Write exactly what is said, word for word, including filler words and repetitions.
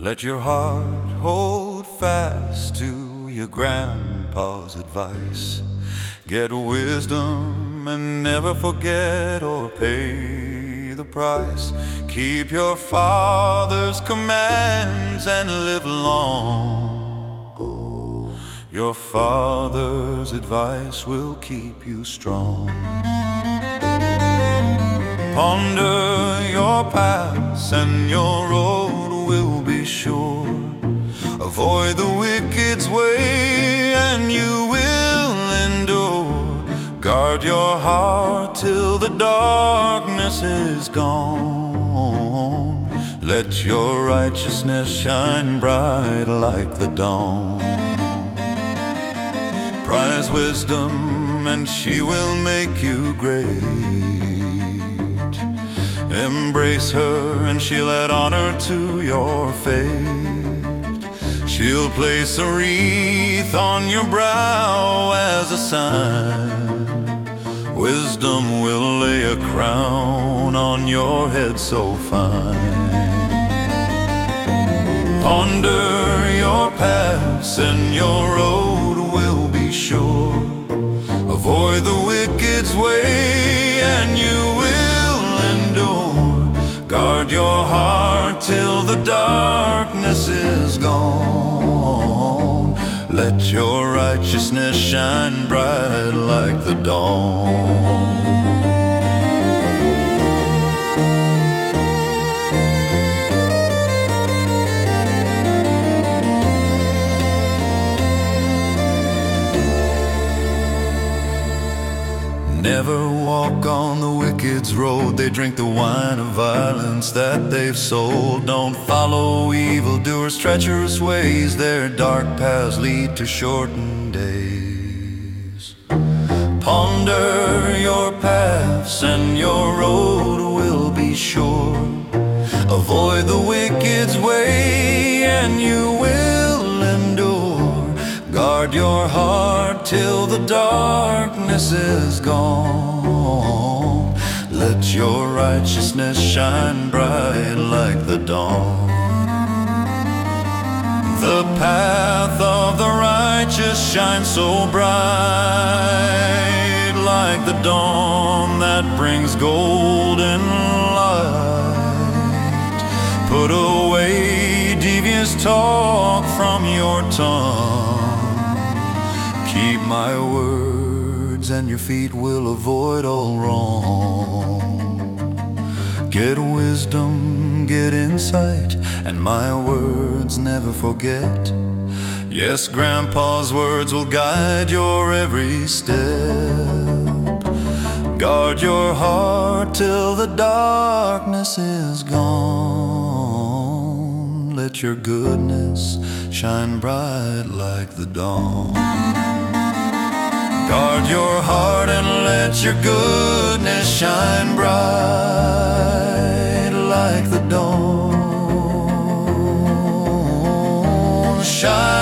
Let your heart hold fast to your grandpa's advice. Get wisdom and never forget or pay the price. Keep your father's commands and live long. Your father's advice will keep you strong. Ponder your paths and your road will be sure. Avoid the wicked's way and you will endure. Guard your heart till the darkness is gone. Let your righteousness shine bright like the dawn. Prize wisdom and she will make you great. Embrace her and she'll add honor to your fate. She'll place a wreath on your brow as a sign. Wisdom will lay a crown on your head so fine. Ponder your paths and your road will be sure. Avoid the wicked's way and you will endure. Guard your heart till the darkness is gone. Let your righteousness shine bright like the dawn. Never walk on the wicked's road. They drink the wine of violence that they've sold. Don't follow evildoers' treacherous ways. Their dark paths lead to shortened days. Ponder your paths and your road will be sure. Avoid the wicked's way and you will endure. Guard your heart till the darkness is gone. Let your righteousness shine bright like the dawn. The path of the righteous shines so bright like the dawn that brings golden light. Put away devious talk from your tongue. Keep my words and your feet will avoid all wrong. Get wisdom, get insight, and my words never forget. Yes, Grandpa's words will guide your every step. Guard your heart till the darkness is gone. Let your goodness shine bright like the dawn. Guard your heart and let your goodness shine bright like the dawn. Shine